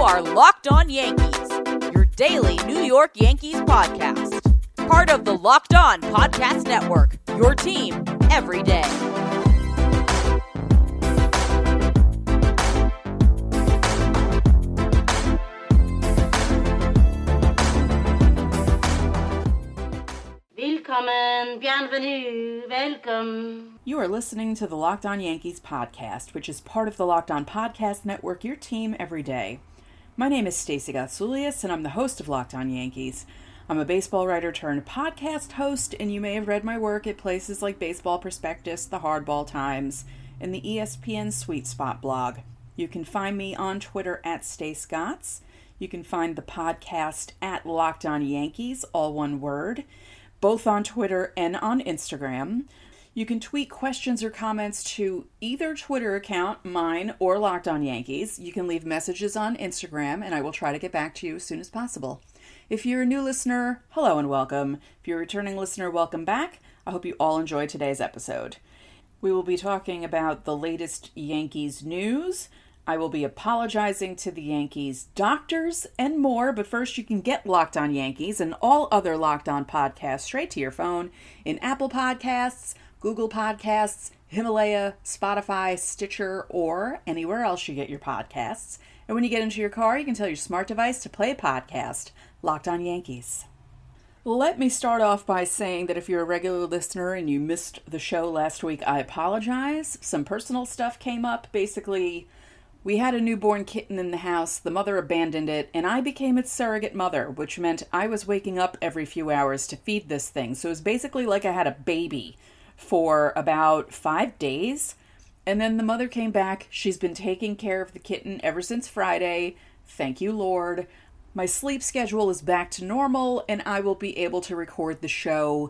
are Locked On Yankees, your daily New York Yankees podcast. Part of the Locked On Podcast Network, your team every day. Willkommen, bienvenue, welcome. You are listening to the Locked On Yankees podcast, which is part of the Locked On Podcast Network, your team every day. My name is Stacey Gotsoulias, and I'm the host of Locked On Yankees. I'm a baseball writer turned podcast host, and you may have read my work at places like Baseball Prospectus, the Hardball Times, and the ESPN Sweet Spot blog. You can find me on Twitter at StayScots. You can find the podcast at Locked On Yankees, all one word, both on Twitter and on Instagram. You can tweet questions or comments to either Twitter account, mine, or Locked On Yankees. You can leave messages on Instagram, and I will try to get back to you as soon as possible. If you're a new listener, hello and welcome. If you're a returning listener, welcome back. I hope you all enjoyed today's episode. We will be talking about the latest Yankees news. I will be apologizing to the Yankees doctors and more, but first you can get Locked On Yankees and all other Locked On podcasts straight to your phone in Apple Podcasts, Google Podcasts, Himalaya, Spotify, Stitcher, or anywhere else you get your podcasts. And when you get into your car, you can tell your smart device to play a podcast, Locked On Yankees. Let me start off by saying that if you're a regular listener and you missed the show last week, I apologize. Some personal stuff came up. Basically, we had a newborn kitten in the house, the mother abandoned it, and I became its surrogate mother, which meant I was waking up every few hours to feed this thing. So it was basically like I had a baby for about 5 days, and then the mother came back. She's been taking care of the kitten ever since Friday. Thank you, Lord. My sleep schedule is back to normal, and I will be able to record the show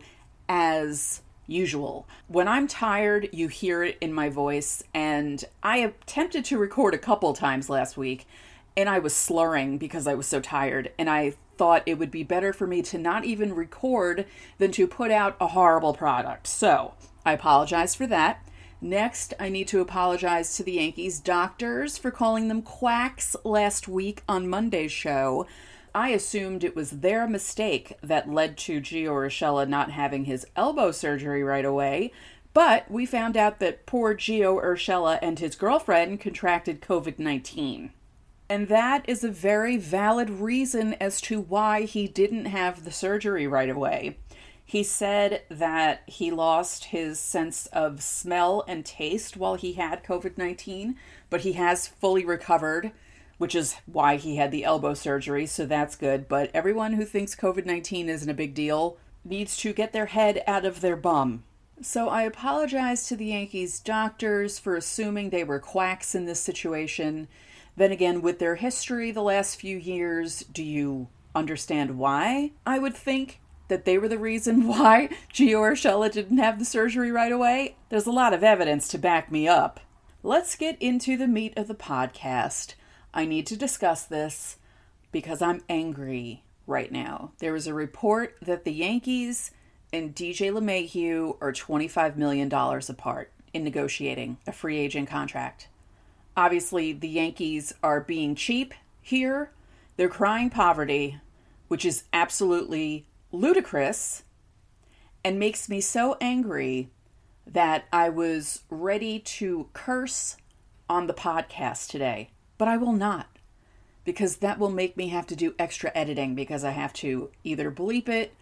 as usual. When I'm tired, you hear it in my voice, and I attempted to record a couple times last week, and I was slurring because I was so tired, and I thought it would be better for me to not even record than to put out a horrible product. So, I apologize for that. Next, I need to apologize to the Yankees doctors for calling them quacks last week on Monday's show. I assumed it was their mistake that led to Gio Urshela not having his elbow surgery right away, but we found out that poor Gio Urshela and his girlfriend contracted COVID-19. And that is a very valid reason as to why he didn't have the surgery right away. He said that he lost his sense of smell and taste while he had COVID-19, but he has fully recovered, which is why he had the elbow surgery, so that's good. But everyone who thinks COVID-19 isn't a big deal needs to get their head out of their bum. So I apologize to the Yankees doctors for assuming they were quacks in this situation. Then again, with their history the last few years, do you understand why I would think that they were the reason why Gio Urshela didn't have the surgery right away? There's a lot of evidence to back me up. Let's get into the meat of the podcast. I need to discuss this because I'm angry right now. There is a report that the Yankees and DJ LeMahieu are $25 million apart in negotiating a free agent contract. Obviously, the Yankees are being cheap here. They're crying poverty, which is absolutely ludicrous and makes me so angry that I was ready to curse on the podcast today. But I will not, because that will make me have to do extra editing because I have to either bleep it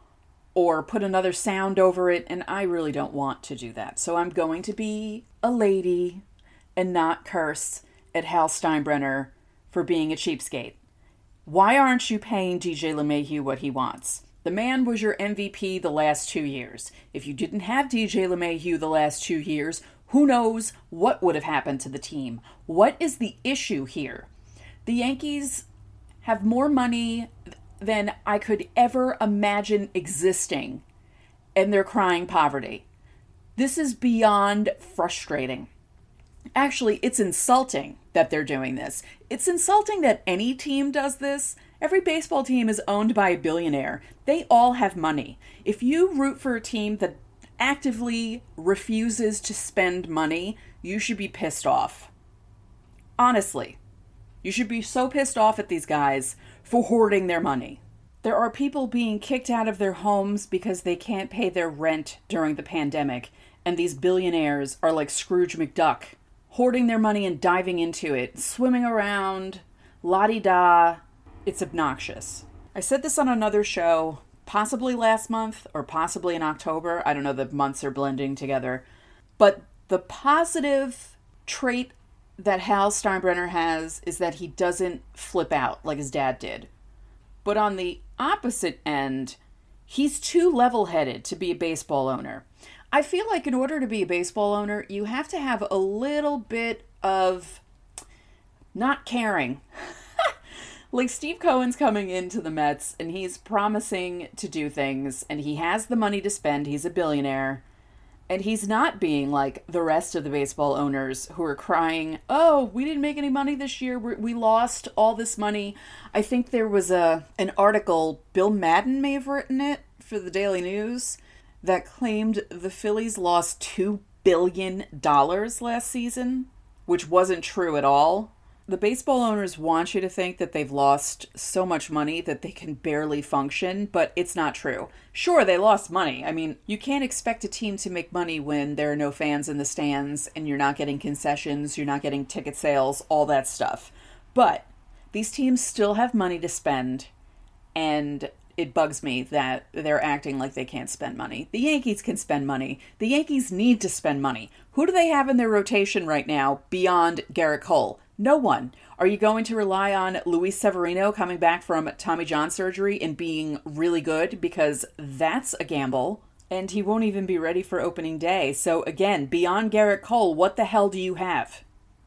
or put another sound over it, and I really don't want to do that. So I'm going to be a lady and not curse at Hal Steinbrenner for being a cheapskate. Why aren't you paying DJ LeMahieu what he wants? The man was your MVP the last 2 years. If you didn't have DJ LeMahieu the last 2 years, who knows what would have happened to the team? What is the issue here? The Yankees have more money than I could ever imagine existing, and they're crying poverty. This is beyond frustrating. Actually, it's insulting that they're doing this. It's insulting that any team does this. Every baseball team is owned by a billionaire. They all have money. If you root for a team that actively refuses to spend money, you should be pissed off. Honestly. You should be so pissed off at these guys for hoarding their money. There are people being kicked out of their homes because they can't pay their rent during the pandemic, and these billionaires are like Scrooge McDuck, hoarding their money and diving into it, swimming around, la-di-da. It's obnoxious. I said this on another show, possibly last month or possibly in October. I don't know, the months are blending together. But the positive trait that Hal Steinbrenner has is that he doesn't flip out like his dad did. But on the opposite end, he's too level-headed to be a baseball owner. I feel like in order to be a baseball owner, you have to have a little bit of not caring. Like Steve Cohen's coming into the Mets and he's promising to do things and he has the money to spend. He's a billionaire. And he's not being like the rest of the baseball owners who are crying, oh, we didn't make any money this year. We lost all this money. I think there was an article, Bill Madden may have written it for the Daily News, that claimed the Phillies lost $2 billion last season, which wasn't true at all. The baseball owners want you to think that they've lost so much money that they can barely function, but it's not true. Sure, they lost money. I mean, you can't expect a team to make money when there are no fans in the stands and you're not getting concessions, you're not getting ticket sales, all that stuff. But these teams still have money to spend, and it bugs me that they're acting like they can't spend money. The Yankees can spend money. The Yankees need to spend money. Who do they have in their rotation right now beyond Garrett Cole? No one. Are you going to rely on Luis Severino coming back from Tommy John surgery and being really good? Because that's a gamble. And he won't even be ready for opening day. So again, beyond Garrett Cole, what the hell do you have?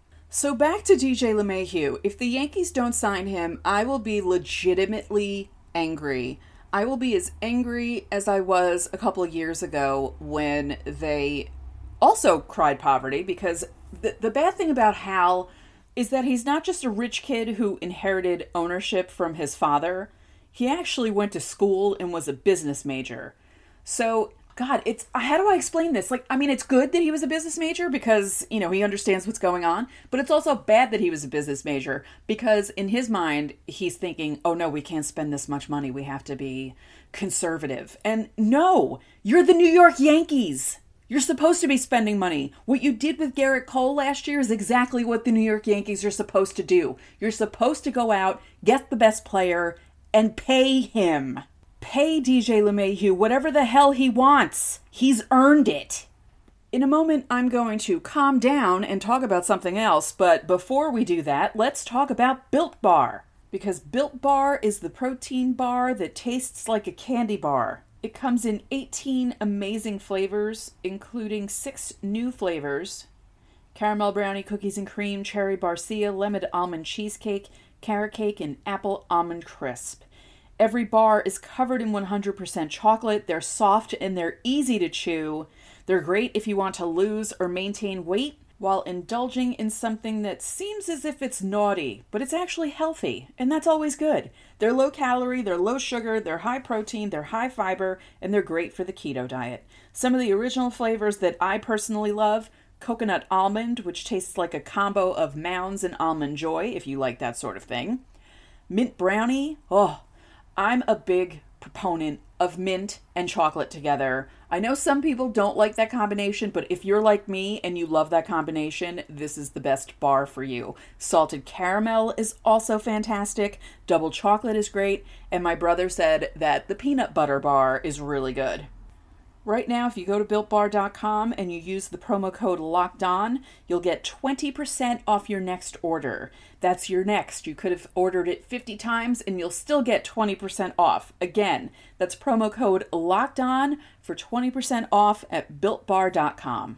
So back to DJ LeMahieu. If the Yankees don't sign him, I will be legitimately angry. I will be as angry as I was a couple of years ago when they also cried poverty, because the bad thing about Hal is that he's not just a rich kid who inherited ownership from his father. He actually went to school and was a business major. So, God, how do I explain this? Like, I mean, it's good that he was a business major because, you know, he understands what's going on, but it's also bad that he was a business major because in his mind, he's thinking, oh no, we can't spend this much money. We have to be conservative. And no, you're the New York Yankees. You're supposed to be spending money. What you did with Garrett Cole last year is exactly what the New York Yankees are supposed to do. You're supposed to go out, get the best player, and pay him. Pay DJ LeMahieu whatever the hell he wants. He's earned it. In a moment, I'm going to calm down and talk about something else, but before we do that, let's talk about Built Bar. Because Built Bar is the protein bar that tastes like a candy bar. It comes in 18 amazing flavors, including 6 new flavors: caramel brownie, cookies and cream, cherry barcia, lemon almond cheesecake, carrot cake, and apple almond crisp. Every bar is covered in 100% chocolate. They're soft and they're easy to chew. They're great if you want to lose or maintain weight while indulging in something that seems as if it's naughty, but it's actually healthy, and that's always good. They're low calorie, they're low sugar, they're high protein, they're high fiber, and they're great for the keto diet. Some of the original flavors that I personally love: coconut almond, which tastes like a combo of Mounds and Almond Joy, if you like that sort of thing. Mint brownie, I'm a big proponent of mint and chocolate together. I know some people don't like that combination, but if you're like me and you love that combination, this is the best bar for you. Salted caramel is also fantastic. Double chocolate is great. And my brother said that the peanut butter bar is really good. Right now, if you go to BuiltBar.com and you use the promo code LOCKEDON, you'll get 20% off your next order. That's your next. You could have ordered it 50 times and you'll still get 20% off. Again, that's promo code LOCKEDON for 20% off at BuiltBar.com.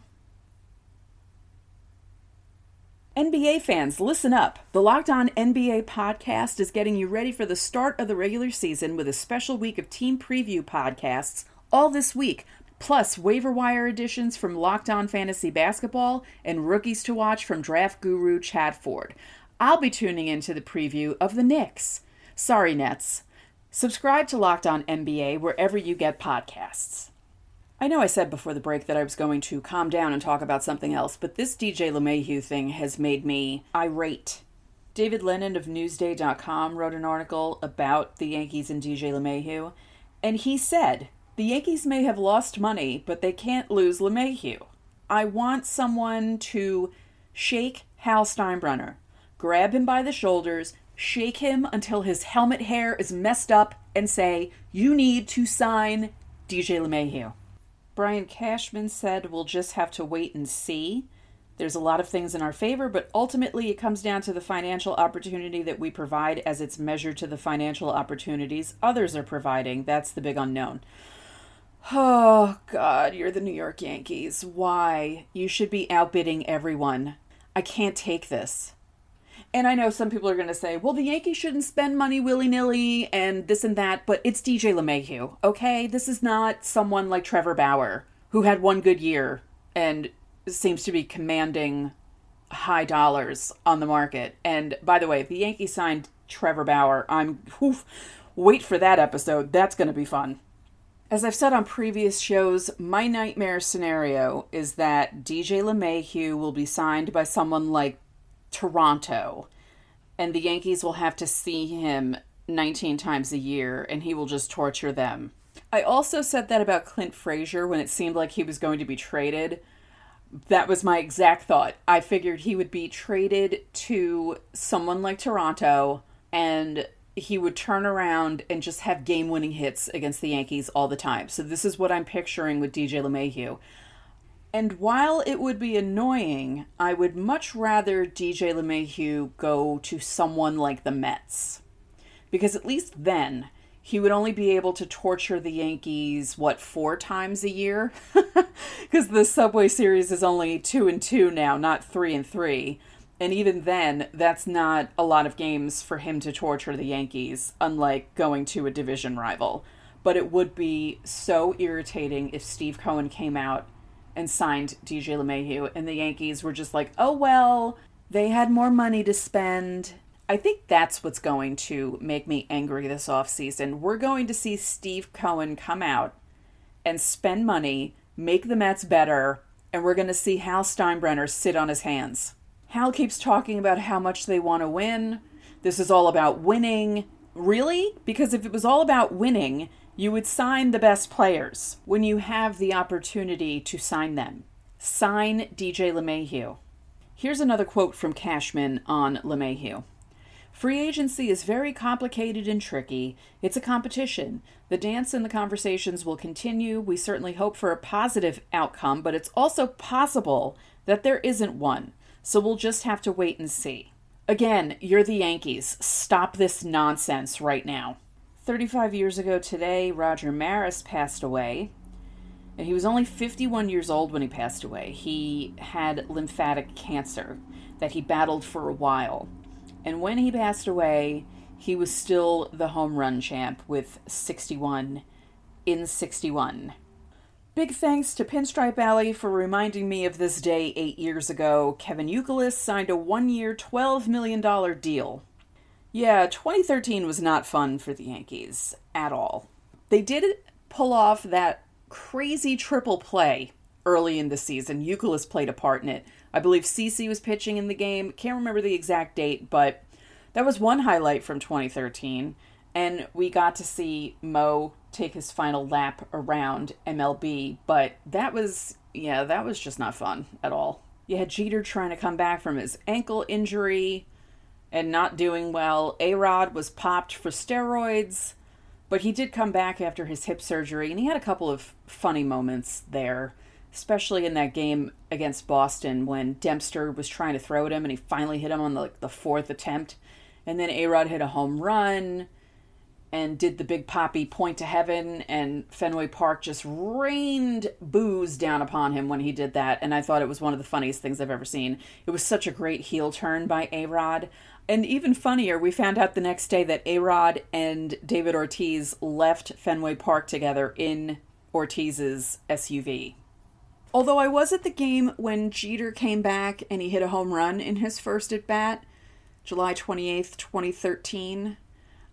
NBA fans, listen up. The Locked On NBA podcast is getting you ready for the start of the regular season with a special week of team preview podcasts all this week, plus waiver wire editions from Locked On Fantasy Basketball and rookies to watch from draft guru Chad Ford. I'll be tuning into the preview of the Knicks. Sorry, Nets. Subscribe to Locked On NBA wherever you get podcasts. I know I said before the break that I was going to calm down and talk about something else, but this DJ LeMahieu thing has made me irate. David Lennon of Newsday.com wrote an article about the Yankees and DJ LeMahieu, and he said, "The Yankees may have lost money, but they can't lose LeMahieu. I want someone to shake Hal Steinbrenner, grab him by the shoulders, shake him until his helmet hair is messed up, and say, 'You need to sign DJ LeMahieu.'" Brian Cashman said, "We'll just have to wait and see. There's a lot of things in our favor, but ultimately it comes down to the financial opportunity that we provide as it's measured to the financial opportunities others are providing. That's the big unknown." Oh, God, you're the New York Yankees. Why? You should be outbidding everyone. I can't take this. And I know some people are going to say, well, the Yankees shouldn't spend money willy-nilly and this and that, but it's DJ LeMahieu, okay? This is not someone like Trevor Bauer, who had one good year and seems to be commanding high dollars on the market. And by the way, if the Yankees signed Trevor Bauer, wait for that episode. That's going to be fun. As I've said on previous shows, my nightmare scenario is that DJ LeMahieu will be signed by someone like Toronto, and the Yankees will have to see him 19 times a year, and he will just torture them. I also said that about Clint Frazier when it seemed like he was going to be traded. That was my exact thought. I figured he would be traded to someone like Toronto, and he would turn around and just have game-winning hits against the Yankees all the time. So this is what I'm picturing with DJ LeMahieu. And while it would be annoying, I would much rather DJ LeMahieu go to someone like the Mets. Because at least then, he would only be able to torture the Yankees, 4 times a year? Because the Subway Series is only 2-2 now, not 3-3. And even then, that's not a lot of games for him to torture the Yankees, unlike going to a division rival. But it would be so irritating if Steve Cohen came out and signed DJ LeMahieu, and the Yankees were just like, oh, well, they had more money to spend. I think that's what's going to make me angry this offseason. We're going to see Steve Cohen come out and spend money, make the Mets better, and we're going to see Hal Steinbrenner sit on his hands. Hal keeps talking about how much they want to win. This is all about winning. Really? Because if it was all about winning, you would sign the best players when you have the opportunity to sign them. Sign DJ LeMahieu. Here's another quote from Cashman on LeMahieu. "Free agency is very complicated and tricky. It's a competition. The dance and the conversations will continue. We certainly hope for a positive outcome, but it's also possible that there isn't one. So we'll just have to wait and see." Again, you're the Yankees. Stop this nonsense right now. 35 years ago today, Roger Maris passed away. And he was only 51 years old when he passed away. He had lymphatic cancer that he battled for a while. And when he passed away, he was still the home run champ with 61 in 61. Big thanks to Pinstripe Alley for reminding me of this day 8 years ago. Kevin Youkilis signed a 1-year, $12 million deal. Yeah, 2013 was not fun for the Yankees at all. They did pull off that crazy triple play early in the season. Youkilis played a part in it. I believe CeCe was pitching in the game. Can't remember the exact date, but that was one highlight from 2013. And we got to see Mo take his final lap around MLB, but that was just not fun at all. You had Jeter trying to come back from his ankle injury and not doing well. A-Rod was popped for steroids, but he did come back after his hip surgery, and he had a couple of funny moments there, especially in that game against Boston when Dempster was trying to throw at him, and he finally hit him on the fourth attempt, and then A-Rod hit a home run and did the big poppy point to heaven, and Fenway Park just rained boos down upon him when he did that, and I thought it was one of the funniest things I've ever seen. It was such a great heel turn by A-Rod. And even funnier, we found out the next day that A-Rod and David Ortiz left Fenway Park together in Ortiz's SUV. Although I was at the game when Jeter came back and he hit a home run in his first at-bat, July 28th, 2013,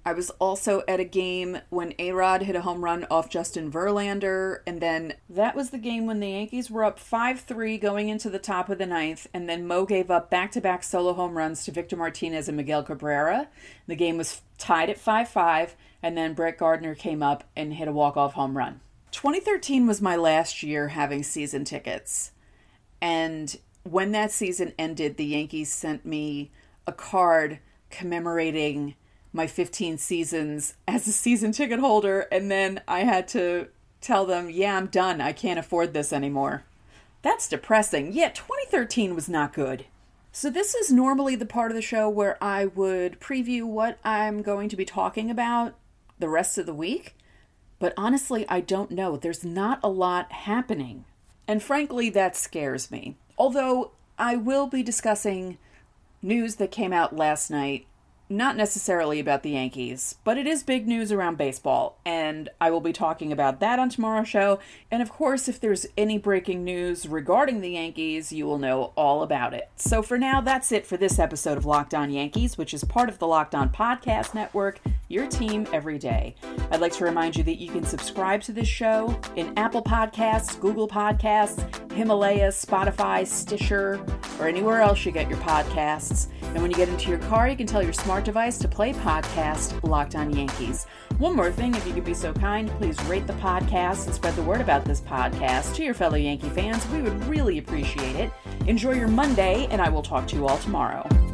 I was also at a game when A-Rod hit a home run off Justin Verlander, and then that was the game when the Yankees were up 5-3 going into the top of the ninth, and then Mo gave up back-to-back solo home runs to Victor Martinez and Miguel Cabrera. The game was tied at 5-5, and then Brett Gardner came up and hit a walk-off home run. 2013 was my last year having season tickets, and when that season ended, the Yankees sent me a card commemorating my 15 seasons as a season ticket holder, and then I had to tell them, yeah, I'm done. I can't afford this anymore. That's depressing. Yeah, 2013 was not good. So this is normally the part of the show where I would preview what I'm going to be talking about the rest of the week, but honestly, I don't know. There's not a lot happening, and frankly, that scares me. Although I will be discussing news that came out last night, not necessarily about the Yankees, but it is big news around baseball, and I will be talking about that on tomorrow's show. And of course, if there's any breaking news regarding the Yankees, you will know all about it. So for now, that's it for this episode of Locked On Yankees, which is part of the Locked On Podcast Network, your team every day. I'd like to remind you that you can subscribe to this show in Apple Podcasts, Google Podcasts, Himalaya, Spotify, Stitcher, or anywhere else you get your podcasts. And when you get into your car, you can tell your smart device to play podcast Locked On Yankees. One more thing, if you could be so kind, please rate the podcast and spread the word about this podcast to your fellow Yankee fans. We would really appreciate it. Enjoy your Monday, and I will talk to you all tomorrow.